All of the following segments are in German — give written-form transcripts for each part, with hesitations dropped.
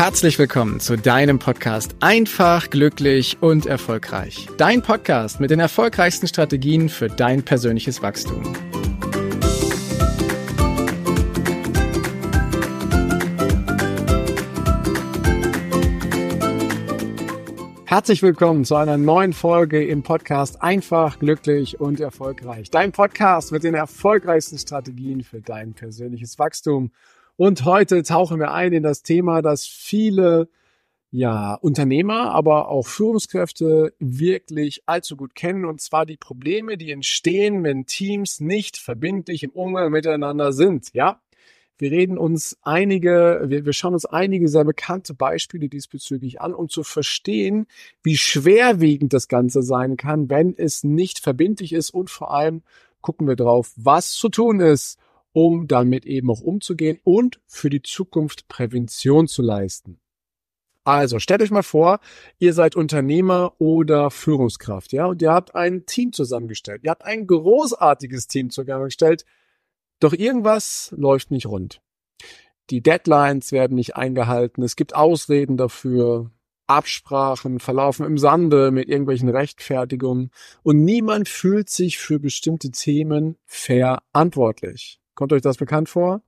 Herzlich willkommen zu deinem Podcast Einfach, glücklich und erfolgreich. Dein Podcast mit den erfolgreichsten Strategien für dein persönliches Wachstum. Herzlich willkommen zu einer neuen Folge im Podcast Einfach, glücklich und erfolgreich. Dein Podcast mit den erfolgreichsten Strategien für dein persönliches Wachstum. Und heute tauchen wir ein in das Thema, das viele Unternehmer, aber auch Führungskräfte wirklich allzu gut kennen, und zwar die Probleme, die entstehen, wenn Teams nicht verbindlich im Umgang miteinander sind. Ja, wir schauen uns einige sehr bekannte Beispiele diesbezüglich an, um zu verstehen, wie schwerwiegend das Ganze sein kann, wenn es nicht verbindlich ist, und vor allem gucken wir drauf, was zu tun ist, um damit eben auch umzugehen und für die Zukunft Prävention zu leisten. Also stellt euch mal vor, ihr seid Unternehmer oder Führungskraft, ja, und ihr habt ein Team zusammengestellt. Ihr habt ein großartiges Team zusammengestellt, doch irgendwas läuft nicht rund. Die Deadlines werden nicht eingehalten, es gibt Ausreden dafür, Absprachen verlaufen im Sande mit irgendwelchen Rechtfertigungen und niemand fühlt sich für bestimmte Themen verantwortlich. Kommt euch das bekannt vor?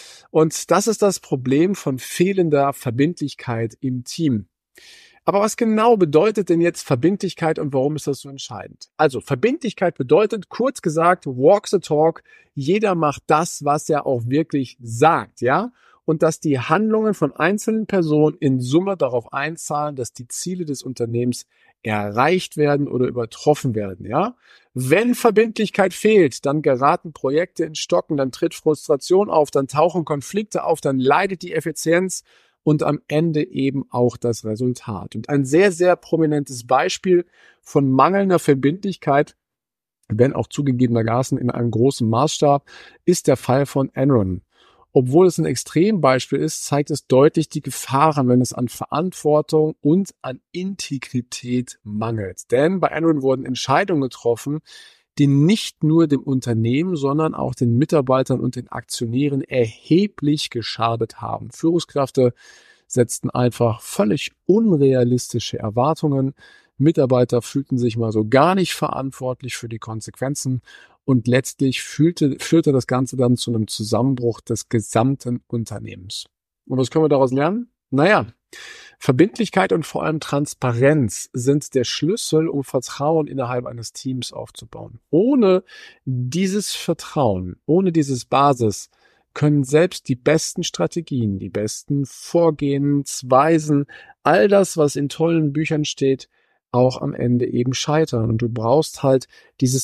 Und das ist das Problem von fehlender Verbindlichkeit im Team. Aber was genau bedeutet denn jetzt Verbindlichkeit und warum ist das so entscheidend? Also Verbindlichkeit bedeutet, kurz gesagt, walk the talk. Jeder macht das, was er auch wirklich sagt, ja? Und dass die Handlungen von einzelnen Personen in Summe darauf einzahlen, dass die Ziele des Unternehmens erreicht werden oder übertroffen werden, ja? Wenn Verbindlichkeit fehlt, dann geraten Projekte ins Stocken, dann tritt Frustration auf, dann tauchen Konflikte auf, dann leidet die Effizienz und am Ende eben auch das Resultat. Und ein sehr, sehr prominentes Beispiel von mangelnder Verbindlichkeit, wenn auch zugegebenermaßen in einem großen Maßstab, ist der Fall von Enron. Obwohl es ein Extrembeispiel ist, zeigt es deutlich die Gefahren, wenn es an Verantwortung und an Integrität mangelt. Denn bei Enron wurden Entscheidungen getroffen, die nicht nur dem Unternehmen, sondern auch den Mitarbeitern und den Aktionären erheblich geschadet haben. Führungskräfte setzten einfach völlig unrealistische Erwartungen. Mitarbeiter fühlten sich mal so gar nicht verantwortlich für die Konsequenzen. Und letztlich führte das Ganze dann zu einem Zusammenbruch des gesamten Unternehmens. Und was können wir daraus lernen? Naja, Verbindlichkeit und vor allem Transparenz sind der Schlüssel, um Vertrauen innerhalb eines Teams aufzubauen. Ohne dieses Vertrauen, ohne dieses Basis, können selbst die besten Strategien, die besten Vorgehensweisen, all das, was in tollen Büchern steht, auch am Ende eben scheitern. Und du brauchst halt diesen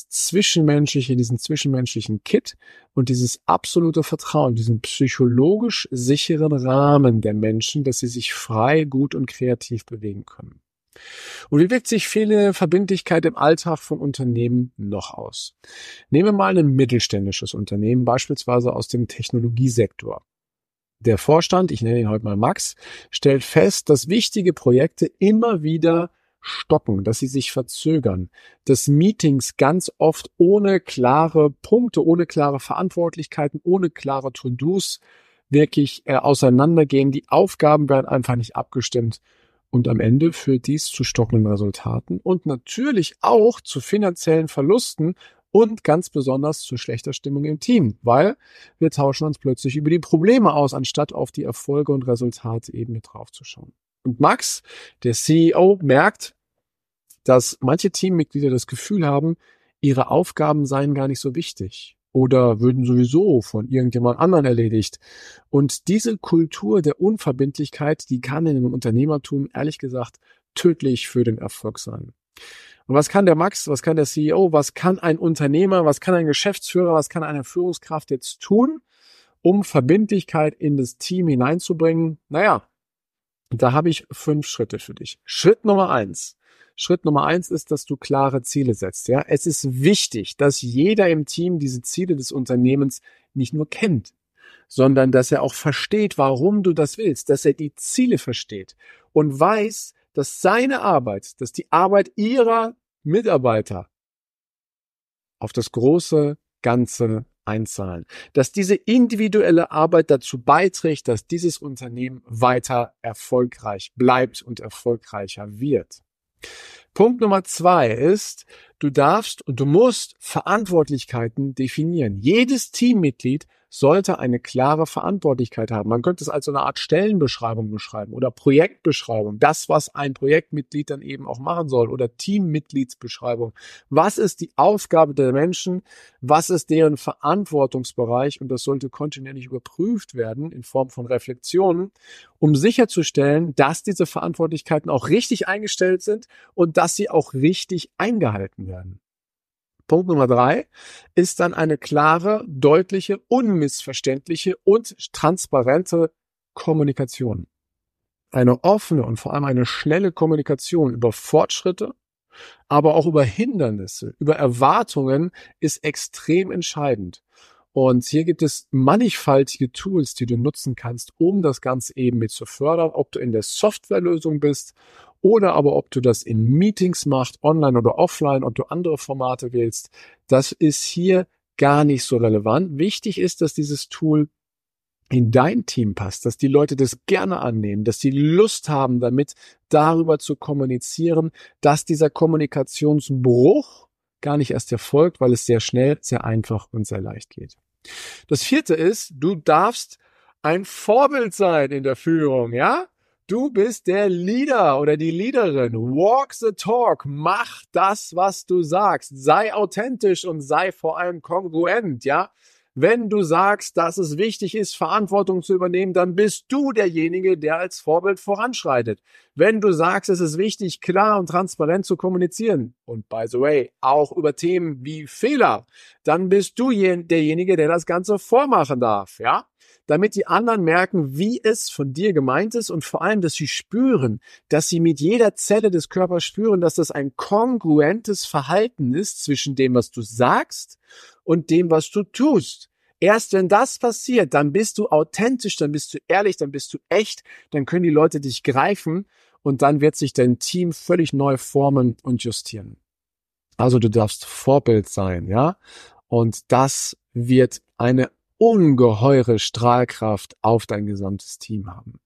zwischenmenschlichen Kit und dieses absolute Vertrauen, diesen psychologisch sicheren Rahmen der Menschen, dass sie sich frei, gut und kreativ bewegen können. Und wie wirkt sich fehlende Verbindlichkeit im Alltag von Unternehmen noch aus? Nehmen wir mal ein mittelständisches Unternehmen, beispielsweise aus dem Technologiesektor. Der Vorstand, ich nenne ihn heute mal Max, stellt fest, dass wichtige Projekte immer wieder stocken, dass sie sich verzögern, dass Meetings ganz oft ohne klare Punkte, ohne klare Verantwortlichkeiten, ohne klare To-Dos wirklich auseinandergehen. Die Aufgaben werden einfach nicht abgestimmt und am Ende führt dies zu stockenden Resultaten und natürlich auch zu finanziellen Verlusten und ganz besonders zu schlechter Stimmung im Team, weil wir tauschen uns plötzlich über die Probleme aus, anstatt auf die Erfolge und Resultate eben mit drauf zu schauen. Und Max, der CEO, merkt, dass manche Teammitglieder das Gefühl haben, ihre Aufgaben seien gar nicht so wichtig oder würden sowieso von irgendjemand anderen erledigt. Und diese Kultur der Unverbindlichkeit, die kann in dem Unternehmertum ehrlich gesagt tödlich für den Erfolg sein. Und was kann der Max, was kann der CEO, was kann ein Unternehmer, was kann ein Geschäftsführer, was kann eine Führungskraft jetzt tun, um Verbindlichkeit in das Team hineinzubringen? Naja, da habe ich 5 Schritte für dich. Schritt Nummer 1 ist, dass du klare Ziele setzt. Ja, es ist wichtig, dass jeder im Team diese Ziele des Unternehmens nicht nur kennt, sondern dass er auch versteht, warum du das willst, dass er die Ziele versteht und weiß, dass seine Arbeit, dass die Arbeit ihrer Mitarbeiter auf das große Ganze einzahlen, dass diese individuelle Arbeit dazu beiträgt, dass dieses Unternehmen weiter erfolgreich bleibt und erfolgreicher wird. Punkt Nummer 2 ist, du darfst und du musst Verantwortlichkeiten definieren. Jedes Teammitglied sollte eine klare Verantwortlichkeit haben. Man könnte es als so eine Art Stellenbeschreibung beschreiben oder Projektbeschreibung. Das, was ein Projektmitglied dann eben auch machen soll, oder Teammitgliedsbeschreibung. Was ist die Aufgabe der Menschen? Was ist deren Verantwortungsbereich? Und das sollte kontinuierlich überprüft werden in Form von Reflexionen, um sicherzustellen, dass diese Verantwortlichkeiten auch richtig eingestellt sind und dass sie auch richtig eingehalten werden. Punkt Nummer 3 ist dann eine klare, deutliche, unmissverständliche und transparente Kommunikation. Eine offene und vor allem eine schnelle Kommunikation über Fortschritte, aber auch über Hindernisse, über Erwartungen ist extrem entscheidend. Und hier gibt es mannigfaltige Tools, die du nutzen kannst, um das Ganze eben mit zu fördern, ob du in der Softwarelösung bist oder aber ob du das in Meetings machst, online oder offline, ob du andere Formate wählst. Das ist hier gar nicht so relevant. Wichtig ist, dass dieses Tool in dein Team passt, dass die Leute das gerne annehmen, dass sie Lust haben, damit darüber zu kommunizieren, dass dieser Kommunikationsbruch gar nicht erst erfolgt, weil es sehr schnell, sehr einfach und sehr leicht geht. Das 4. ist, du darfst ein Vorbild sein in der Führung, ja? Du bist der Leader oder die Leaderin. Walk the talk. Mach das, was du sagst. Sei authentisch und sei vor allem kongruent, ja? Wenn du sagst, dass es wichtig ist, Verantwortung zu übernehmen, dann bist du derjenige, der als Vorbild voranschreitet. Wenn du sagst, es ist wichtig, klar und transparent zu kommunizieren, und by the way, auch über Themen wie Fehler, dann bist du derjenige, der das Ganze vormachen darf, ja? Damit die anderen merken, wie es von dir gemeint ist und vor allem, dass sie spüren, dass sie mit jeder Zelle des Körpers spüren, dass das ein kongruentes Verhalten ist zwischen dem, was du sagst und dem, was du tust. Erst wenn das passiert, dann bist du authentisch, dann bist du ehrlich, dann bist du echt, dann können die Leute dich greifen und dann wird sich dein Team völlig neu formen und justieren. Also du darfst Vorbild sein, ja? Und das wird eine ungeheure Strahlkraft auf dein gesamtes Team haben.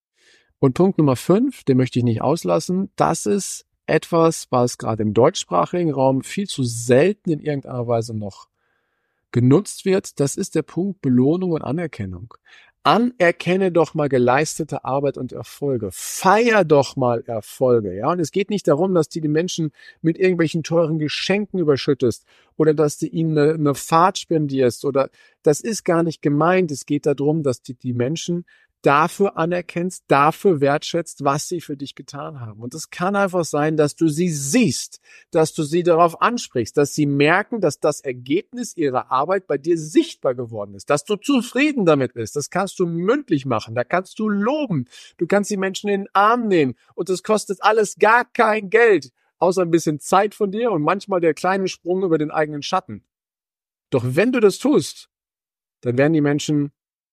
Und Punkt Nummer 5, den möchte ich nicht auslassen, das ist etwas, was gerade im deutschsprachigen Raum viel zu selten in irgendeiner Weise noch genutzt wird. Das ist der Punkt Belohnung und Anerkennung. Anerkenne doch mal geleistete Arbeit und Erfolge. Feier doch mal Erfolge, ja. Und es geht nicht darum, dass du die Menschen mit irgendwelchen teuren Geschenken überschüttest oder dass du ihnen eine Fahrt spendierst oder das ist gar nicht gemeint. Es geht darum, dass du die Menschen dafür anerkennst, dafür wertschätzt, was sie für dich getan haben. Und es kann einfach sein, dass du sie siehst, dass du sie darauf ansprichst, dass sie merken, dass das Ergebnis ihrer Arbeit bei dir sichtbar geworden ist, dass du zufrieden damit bist. Das kannst du mündlich machen, da kannst du loben, du kannst die Menschen in den Arm nehmen und das kostet alles gar kein Geld, außer ein bisschen Zeit von dir und manchmal der kleine Sprung über den eigenen Schatten. Doch wenn du das tust, dann werden die Menschen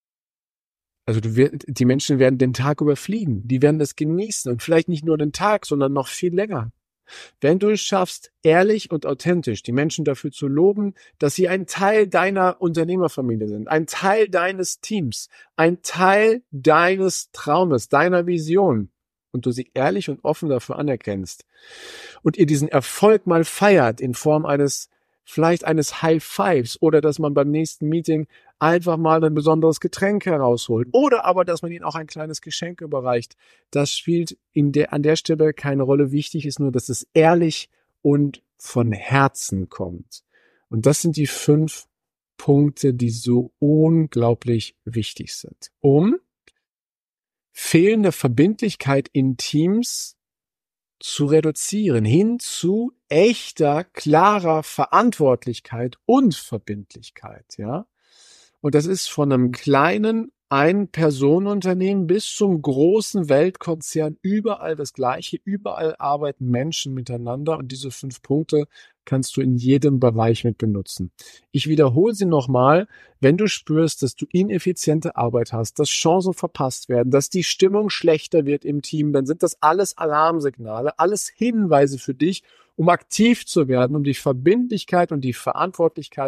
werden den Tag überfliegen. Die werden das genießen und vielleicht nicht nur den Tag, sondern noch viel länger. Wenn du es schaffst, ehrlich und authentisch die Menschen dafür zu loben, dass sie ein Teil deiner Unternehmerfamilie sind, ein Teil deines Teams, ein Teil deines Traumes, deiner Vision und du sie ehrlich und offen dafür anerkennst und ihr diesen Erfolg mal feiert in Form eines High Fives oder dass man beim nächsten Meeting einfach mal ein besonderes Getränk herausholt oder aber, dass man ihnen auch ein kleines Geschenk überreicht. Das spielt an der Stelle keine Rolle. Wichtig ist nur, dass es ehrlich und von Herzen kommt. Und das sind die 5 Punkte, die so unglaublich wichtig sind, um fehlende Verbindlichkeit in Teams zu reduzieren, hin zu echter, klarer Verantwortlichkeit und Verbindlichkeit, ja. Und das ist von einem kleinen Ein-Personen-Unternehmen bis zum großen Weltkonzern überall das Gleiche. Überall arbeiten Menschen miteinander und diese 5 Punkte kannst du in jedem Bereich mit benutzen. Ich wiederhole sie nochmal. Wenn du spürst, dass du ineffiziente Arbeit hast, dass Chancen verpasst werden, dass die Stimmung schlechter wird im Team, dann sind das alles Alarmsignale, alles Hinweise für dich, um aktiv zu werden, um die Verbindlichkeit und die Verantwortlichkeit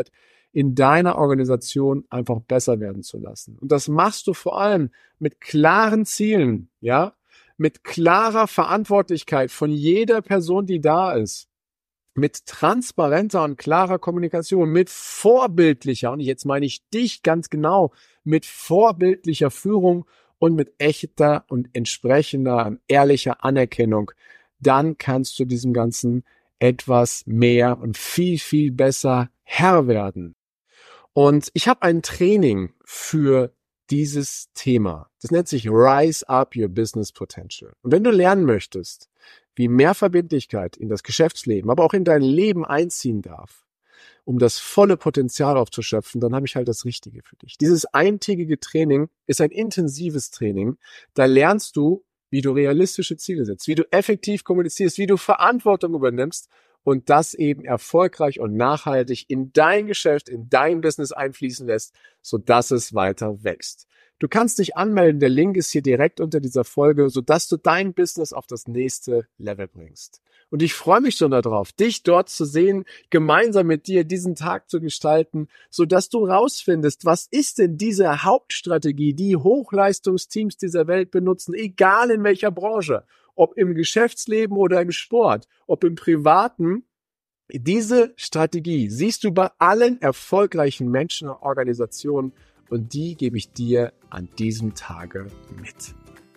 in deiner Organisation einfach besser werden zu lassen. Und das machst du vor allem mit klaren Zielen, ja, mit klarer Verantwortlichkeit von jeder Person, die da ist, mit transparenter und klarer Kommunikation, mit vorbildlicher, und jetzt meine ich dich ganz genau, mit vorbildlicher Führung und mit echter und entsprechender, ehrlicher Anerkennung. Dann kannst du diesem Ganzen etwas mehr und viel, viel besser Herr werden. Und ich habe ein Training für dieses Thema. Das nennt sich Rise Up Your Business Potential. Und wenn du lernen möchtest, wie mehr Verbindlichkeit in das Geschäftsleben, aber auch in dein Leben einziehen darf, um das volle Potenzial aufzuschöpfen, dann habe ich halt das Richtige für dich. Dieses eintägige Training ist ein intensives Training. Da lernst du, wie du realistische Ziele setzt, wie du effektiv kommunizierst, wie du Verantwortung übernimmst und das eben erfolgreich und nachhaltig in dein Geschäft, in dein Business einfließen lässt, sodass es weiter wächst. Du kannst dich anmelden, der Link ist hier direkt unter dieser Folge, sodass du dein Business auf das nächste Level bringst. Und ich freue mich schon darauf, dich dort zu sehen, gemeinsam mit dir diesen Tag zu gestalten, sodass du rausfindest, was ist denn diese Hauptstrategie, die Hochleistungsteams dieser Welt benutzen, egal in welcher Branche, ob im Geschäftsleben oder im Sport, ob im Privaten. Diese Strategie siehst du bei allen erfolgreichen Menschen und Organisationen und die gebe ich dir an diesem Tage mit.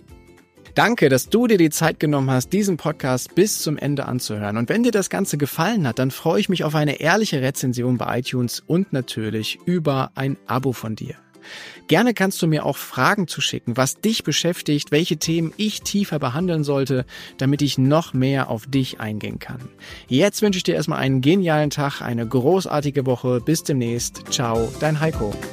Danke, dass du dir die Zeit genommen hast, diesen Podcast bis zum Ende anzuhören. Und wenn dir das Ganze gefallen hat, dann freue ich mich auf eine ehrliche Rezension bei iTunes und natürlich über ein Abo von dir. Gerne kannst du mir auch Fragen zuschicken, was dich beschäftigt, welche Themen ich tiefer behandeln sollte, damit ich noch mehr auf dich eingehen kann. Jetzt wünsche ich dir erstmal einen genialen Tag, eine großartige Woche. Bis demnächst. Ciao, dein Heiko.